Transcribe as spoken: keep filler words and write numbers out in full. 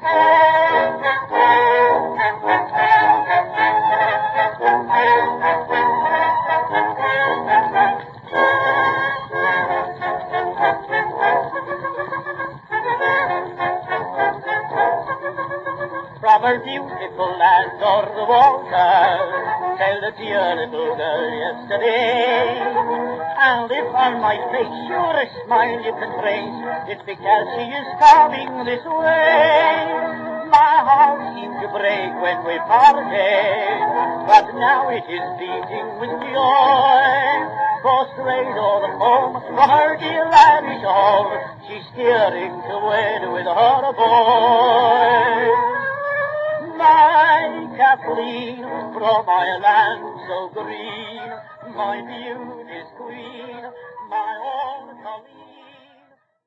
From her beautiful land o'er the water, sailed a dear little girl yesterday. And if on my face you're a smile you can trace, it's because she is coming this way. My heart seemed to break when we parted, but now it is beating with joy. For straight o'er the foam from her dear lavish home, she's steering to wed with her boy. My Kathleen, from my land so green, my beauty's queen, my own Colleen.